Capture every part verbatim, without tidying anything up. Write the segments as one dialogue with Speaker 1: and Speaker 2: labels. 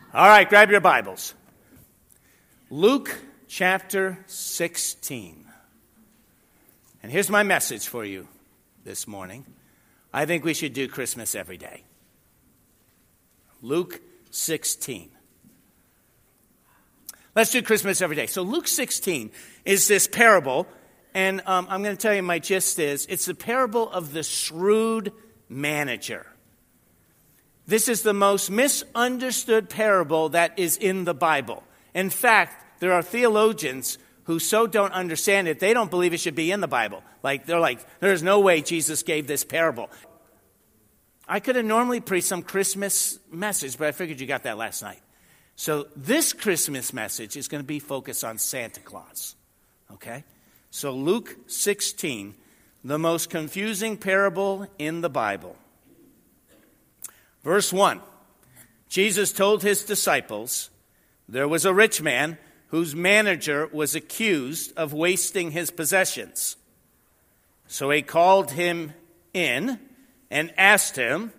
Speaker 1: All right, grab your Bibles. Luke chapter sixteen. And here's my message for you this morning. I think we should do Christmas every day. Luke sixteen. Let's do Christmas every day. So Luke sixteen is this parable, and um, I'm going to tell you my gist is, it's the parable of the shrewd manager. This is the most misunderstood parable that is in the Bible. In fact, there are theologians who so don't understand it, they don't believe it should be in the Bible. Like, they're like, there's no way Jesus gave this parable. I could have normally preached some Christmas message, but I figured you got that last night. So this Christmas message is going to be focused on Santa Claus. Okay? So Luke sixteen, the most confusing parable in the Bible. Verse one, Jesus told his disciples, there was a rich man whose manager was accused of wasting his possessions. So he called him in and asked him,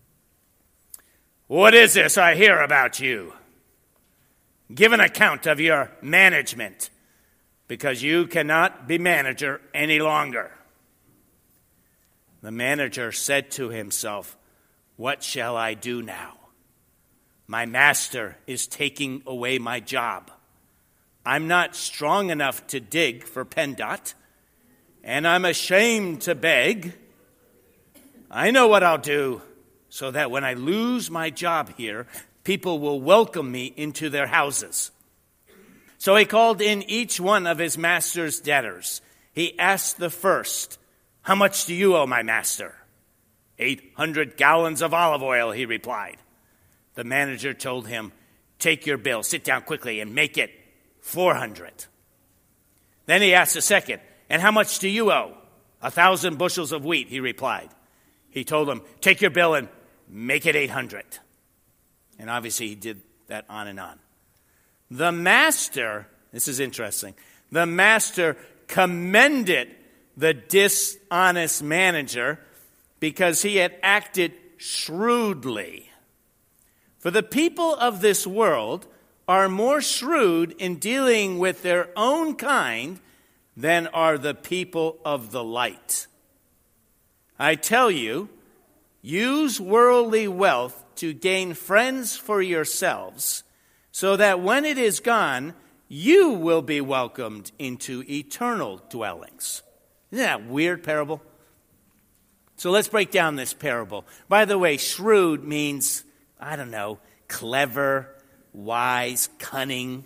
Speaker 1: what is this I hear about you? Give an account of your management, because you cannot be manager any longer. The manager said to himself, what shall I do now? My master is taking away my job. I'm not strong enough to dig for PennDOT, and I'm ashamed to beg. I know what I'll do so that when I lose my job here, people will welcome me into their houses. So he called in each one of his master's debtors. He asked the first, how much do you owe my master? Eight hundred gallons of olive oil, he replied. The manager told him, take your bill, sit down quickly, and make it four hundred. Then he asked the second, and how much do you owe? A thousand bushels of wheat, he replied. He told him, take your bill and make it eight hundred. And obviously he did that on and on. The master, this is interesting, the master commended the dishonest manager because he had acted shrewdly. For the people of this world are more shrewd in dealing with their own kind than are the people of the light. I tell you, use worldly wealth to gain friends for yourselves, so that when it is gone, you will be welcomed into eternal dwellings. Isn't that a weird parable? So let's break down this parable. By the way, shrewd means, I don't know, clever, wise, cunning.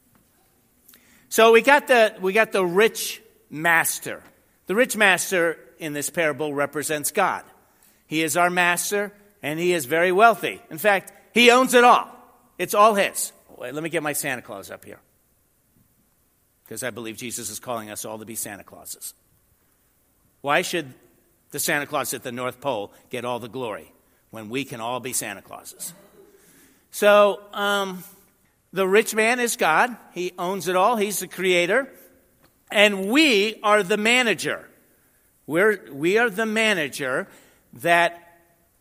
Speaker 1: So we got the we got the rich master. The rich master in this parable represents God. He is our master, and he is very wealthy. In fact, he owns it all. It's all his. Wait, let me get my Santa Claus up here, because I believe Jesus is calling us all to be Santa Clauses. Why should the Santa Claus at the North Pole get all the glory when we can all be Santa Clauses? So, um, the rich man is God. He owns it all. He's the creator. And we are the manager. We're, we are the manager that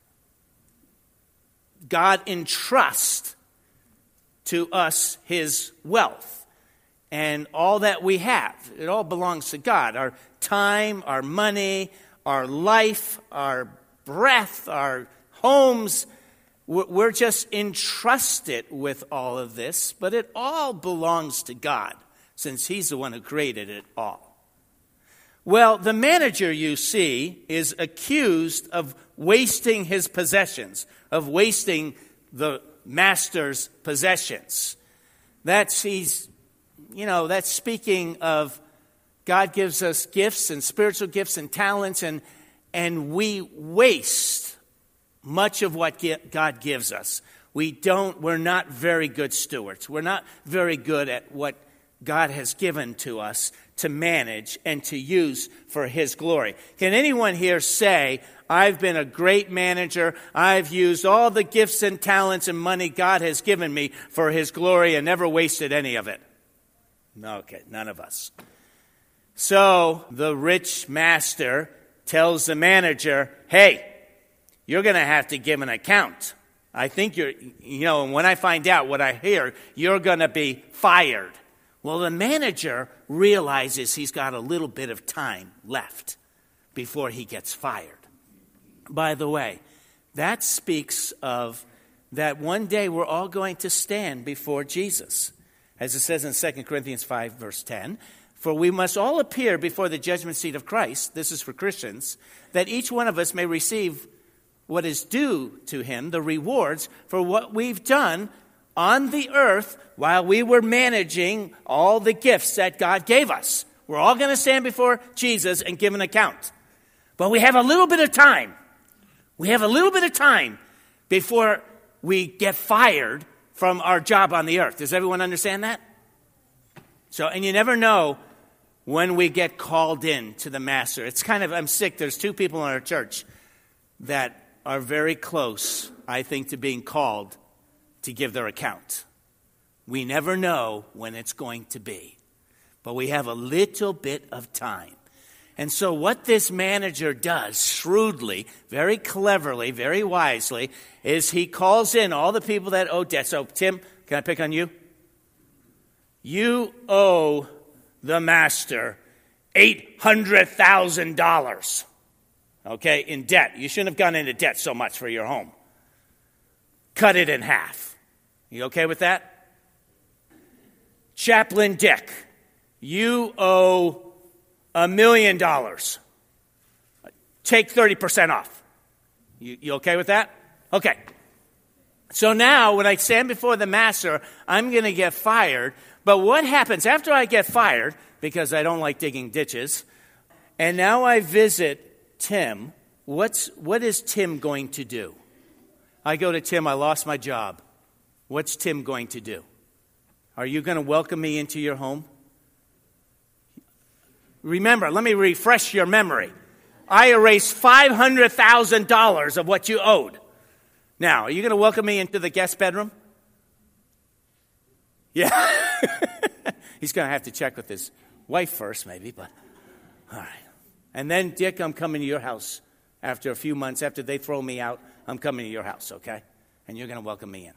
Speaker 1: God entrusts to us his wealth. And all that we have, it all belongs to God. Our time, our money, our life, our breath, our homes, we're just entrusted with all of this, but it all belongs to God, since he's the one who created it all. Well, the manager, you see, is accused of wasting his possessions, of wasting the master's possessions. That's, he's, you know, that's speaking of God gives us gifts and spiritual gifts and talents, and and we waste much of what God gives us. We don't, we're not very good stewards. We're not very good at what God has given to us to manage and to use for his glory. Can anyone here say, I've been a great manager, I've used all the gifts and talents and money God has given me for his glory and never wasted any of it? Okay, none of us. So the rich master tells the manager, hey, you're going to have to give an account. I think you're, you know, and when I find out what I hear, you're going to be fired. Well, the manager realizes he's got a little bit of time left before he gets fired. By the way, that speaks of that one day we're all going to stand before Jesus. As it says in Second Corinthians five, verse ten, for we must all appear before the judgment seat of Christ, this is for Christians, that each one of us may receive what is due to him, the rewards for what we've done on the earth while we were managing all the gifts that God gave us. We're all going to stand before Jesus and give an account. But we have a little bit of time. We have a little bit of time before we get fired from our job on the earth. Does everyone understand that? So, and you never know when we get called in to the master. It's kind of, I'm sick. There's two people in our church that are very close, I think, to being called to give their account. We never know when it's going to be, but we have a little bit of time. And so what this manager does shrewdly, very cleverly, very wisely, is he calls in all the people that owe debt. So, Tim, can I pick on you? You owe the master eight hundred thousand dollars, okay, in debt. You shouldn't have gone into debt so much for your home. Cut it in half. You okay with that? Chaplain Dick, you owe a million dollars. Take thirty percent off. You, you okay with that? Okay. So now when I stand before the master, I'm going to get fired. But what happens after I get fired, because I don't like digging ditches, and now I visit Tim, what's what is Tim going to do? I go to Tim, I lost my job. What's Tim going to do? Are you going to welcome me into your home? Remember, let me refresh your memory. I erased five hundred thousand dollars of what you owed. Now, are you going to welcome me into the guest bedroom? Yeah. He's going to have to check with his wife first, maybe, but all right. And then, Dick, I'm coming to your house after a few months. After they throw me out, I'm coming to your house, okay? And you're going to welcome me in.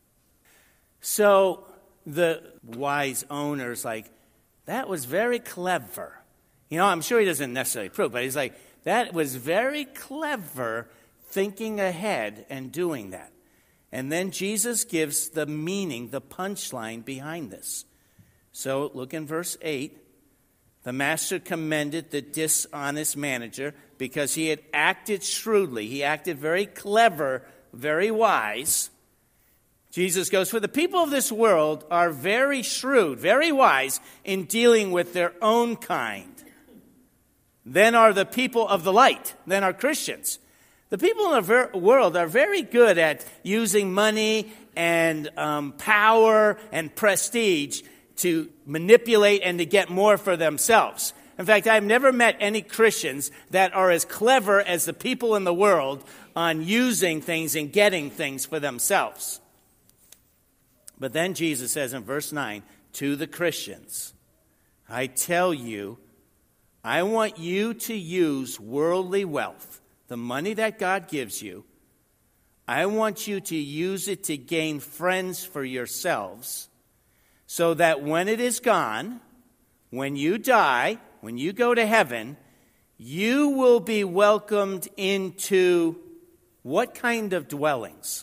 Speaker 1: So the wise owner's like, that was very clever. You know, I'm sure he doesn't necessarily approve, but he's like, that was very clever thinking ahead and doing that. And then Jesus gives the meaning, the punchline behind this. So look in verse eight. The master commended the dishonest manager because he had acted shrewdly. He acted very clever, very wise. Jesus goes, for the people of this world are very shrewd, very wise in dealing with their own kind. Then are the people of the light, then are Christians. The people in the world are very good at using money and um, power and prestige to manipulate and to get more for themselves. In fact, I've never met any Christians that are as clever as the people in the world on using things and getting things for themselves. But then Jesus says in verse nine, to the Christians, I tell you, I want you to use worldly wealth, the money that God gives you. I want you to use it to gain friends for yourselves, so that when it is gone, when you die, when you go to heaven, you will be welcomed into what kind of dwellings?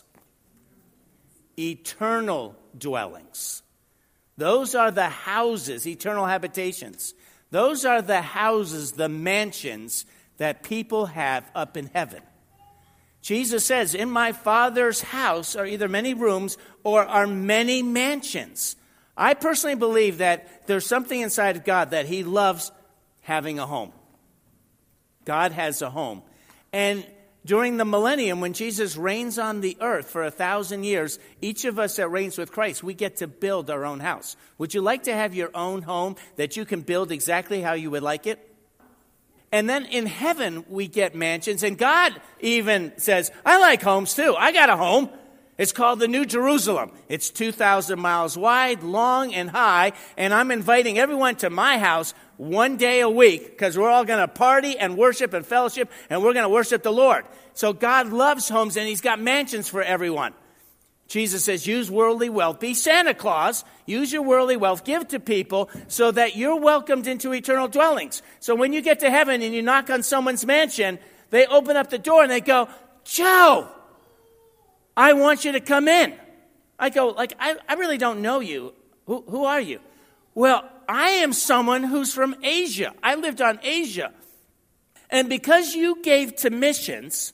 Speaker 1: Eternal dwellings. Those are the houses, eternal habitations. Those are the houses, the mansions that people have up in heaven. Jesus says, in my Father's house are either many rooms or are many mansions. I personally believe that there's something inside of God that he loves having a home. God has a home. And during the millennium, when Jesus reigns on the earth for a thousand years, each of us that reigns with Christ, we get to build our own house. Would you like to have your own home that you can build exactly how you would like it? And then in heaven, we get mansions. And God even says, I like homes too. I got a home. It's called the New Jerusalem. It's two thousand miles wide, long, and high. And I'm inviting everyone to my house one day a week because we're all going to party and worship and fellowship, and we're going to worship the Lord. So God loves homes, and he's got mansions for everyone. Jesus says, use worldly wealth. Be Santa Claus. Use your worldly wealth. Give to people so that you're welcomed into eternal dwellings. So when you get to heaven and you knock on someone's mansion, they open up the door and they go, Joe, I want you to come in. I go, like, I, I really don't know you. Who, who are you? Well, I am someone who's from Asia. I lived on Asia. And because you gave to missions,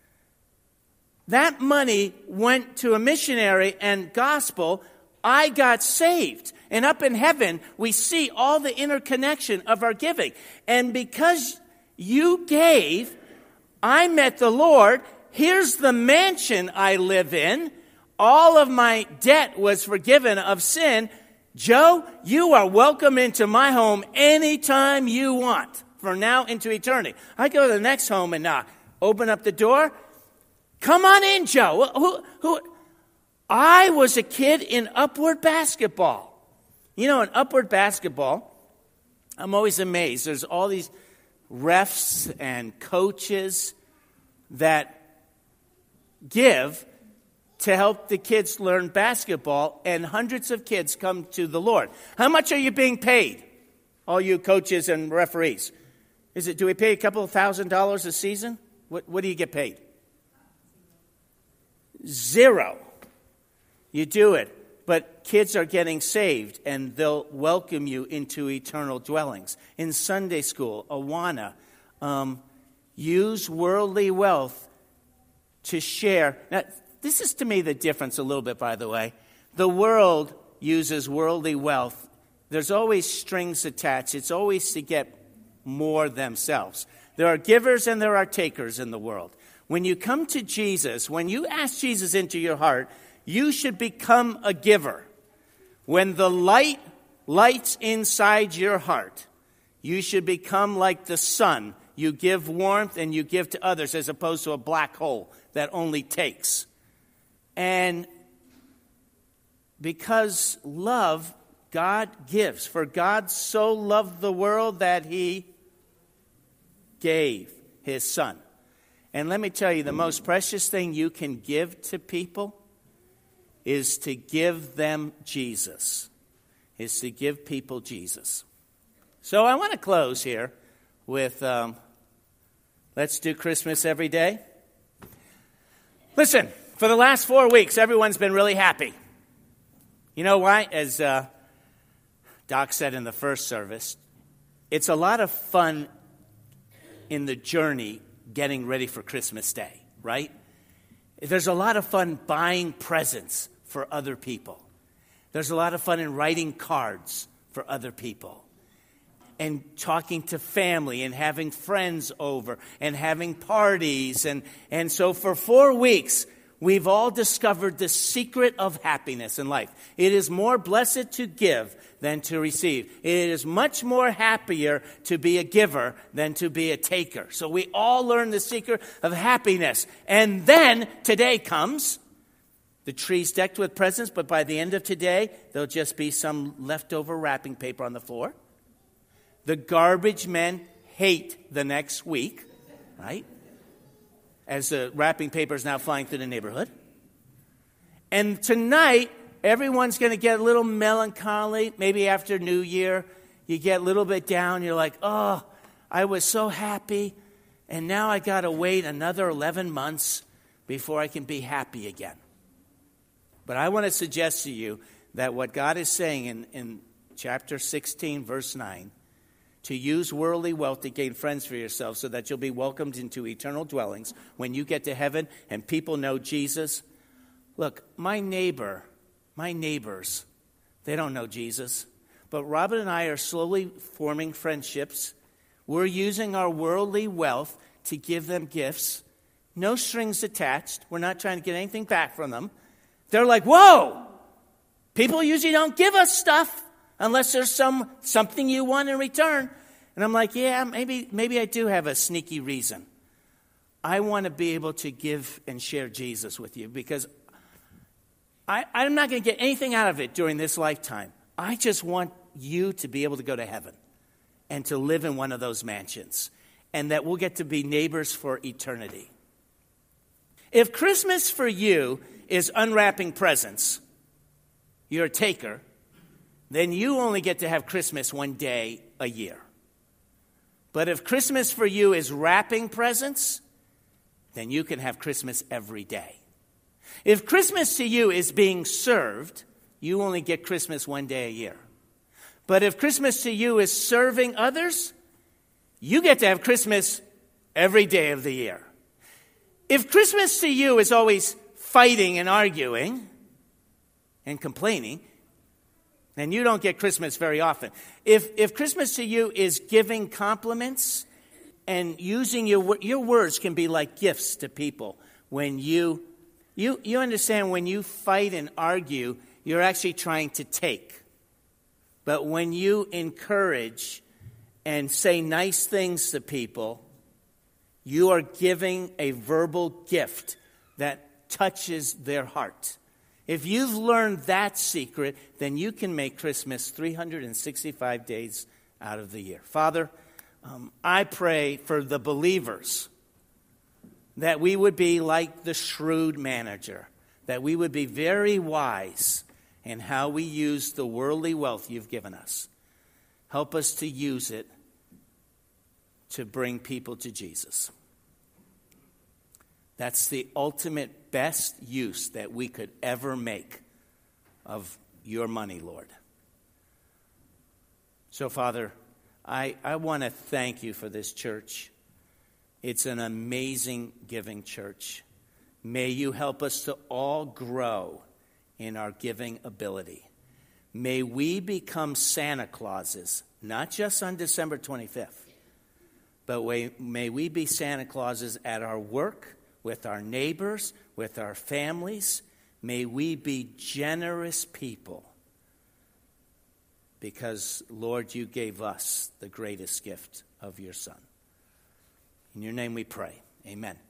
Speaker 1: that money went to a missionary and gospel. I got saved. And up in heaven, we see all the interconnection of our giving. And because you gave, I met the Lord. Here's the mansion I live in. All of my debt was forgiven of sin. Joe, you are welcome into my home anytime you want, from now into eternity. I go to the next home and knock. Open up the door. Come on in, Joe. Who, who? I was a kid in upward basketball. You know, in upward basketball, I'm always amazed. There's all these refs and coaches that give to help the kids learn basketball, and hundreds of kids come to the Lord. How much are you being paid, all you coaches and referees? Is it? Do we pay a couple of thousand dollars a season? What, what do you get paid? Zero. You do it. But kids are getting saved, and they'll welcome you into eternal dwellings. In Sunday school, Awana, um, use worldly wealth to share. Now, this is to me the difference a little bit, by the way. The world uses worldly wealth. There's always strings attached. It's always to get more themselves. There are givers and there are takers in the world. When you come to Jesus, when you ask Jesus into your heart, you should become a giver. When the light lights inside your heart, you should become like the sun. You give warmth and you give to others, as opposed to a black hole that only takes. And because love, God gives. For God so loved the world that he gave his son. And let me tell you, the most precious thing you can give to people is to give them Jesus. Is to give people Jesus. So I want to close here with, um, let's do Christmas every day. Listen, for the last four weeks, everyone's been really happy. You know why? As uh, Doc said in the first service, it's a lot of fun in the journey getting ready for Christmas Day, right? There's a lot of fun buying presents for other people. There's a lot of fun in writing cards for other people. And talking to family and having friends over and having parties. And, and so for four weeks, we've all discovered the secret of happiness in life. It is more blessed to give than to receive. It is much more happier to be a giver than to be a taker. So we all learn the secret of happiness. And then today comes. The tree's decked with presents, but by the end of today, there'll just be some leftover wrapping paper on the floor. The garbage men hate the next week, right? As the wrapping paper is now flying through the neighborhood. And tonight, everyone's going to get a little melancholy. Maybe after New Year, you get a little bit down. You're like, oh, I was so happy, and now I got to wait another eleven months before I can be happy again. But I want to suggest to you that what God is saying in, in chapter sixteen, verse nine, to use worldly wealth to gain friends for yourself so that you'll be welcomed into eternal dwellings when you get to heaven and people know Jesus. Look, my neighbor, my neighbors, they don't know Jesus. But Robin and I are slowly forming friendships. We're using our worldly wealth to give them gifts. No strings attached. We're not trying to get anything back from them. They're like, whoa, people usually don't give us stuff unless there's some something you want in return. And I'm like, yeah, maybe maybe I do have a sneaky reason. I want to be able to give and share Jesus with you because I, I'm not going to get anything out of it during this lifetime. I just want you to be able to go to heaven. and to live in one of those mansions, and that we'll get to be neighbors for eternity. If Christmas for you is unwrapping presents, you're a taker, then you only get to have Christmas one day a year. But if Christmas for you is wrapping presents, then you can have Christmas every day. If Christmas to you is being served, you only get Christmas one day a year. But if Christmas to you is serving others, you get to have Christmas every day of the year. If Christmas to you is always fighting and arguing and complaining, then you don't get Christmas very often. If if Christmas to you is giving compliments and using your your words can be like gifts to people. When you you you understand, when you fight and argue, you're actually trying to take. But when you encourage and say nice things to people, you are giving a verbal gift that touches their heart. If you've learned that secret, then you can make Christmas three hundred sixty-five days out of the year. Father, um, I pray for the believers that we would be like the shrewd manager, that we would be very wise in how we use the worldly wealth you've given us. Help us to use it to bring people to Jesus. That's the ultimate best use that we could ever make of your money, Lord. So, Father, I, I want to thank you for this church. It's an amazing giving church. May you help us to all grow in our giving ability. May we become Santa Clauses, not just on December twenty-fifth, but may we be Santa Clauses at our work, with our neighbors, with our families. May we be generous people because, Lord, you gave us the greatest gift of your Son. In your name we pray. Amen.